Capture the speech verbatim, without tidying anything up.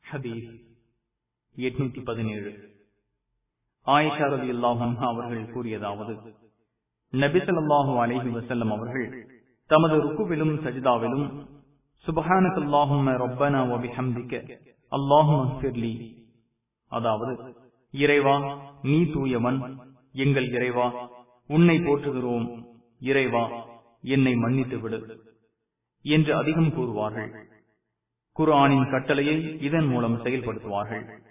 ஹதீஸ் எட்நூத்தி பதினேழு. ஆயிஷா ரலியல்லாஹு அன்ஹா அவர்கள் கூறியதாவது, நபி ஸல்லல்லாஹு அலைஹி வஸல்லம் அவர்கள் தமது ருக்குவிலும் சஜிதாவிலும் சுப்ஹானக்கல்லாஹும்ம ரப்பனா வ பிஹம்திக அல்லாஹும்ம ஃபிர்லி, அதாவது இறைவா நீ தூயவன், எங்கள் இறைவா உன்னை போற்றுகிறோம், இறைவா என்னை மன்னித்து விடு என்று அதிகம் கூறுவார்கள். குர்ஆனின் கட்டளையை இதன் மூலம் செயல்படுத்துவார்கள்.